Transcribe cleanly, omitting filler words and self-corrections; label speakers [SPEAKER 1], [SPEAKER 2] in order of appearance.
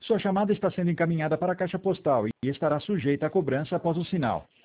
[SPEAKER 1] Sua chamada está sendo encaminhada para a caixa postal e estará sujeita a cobrança após o sinal.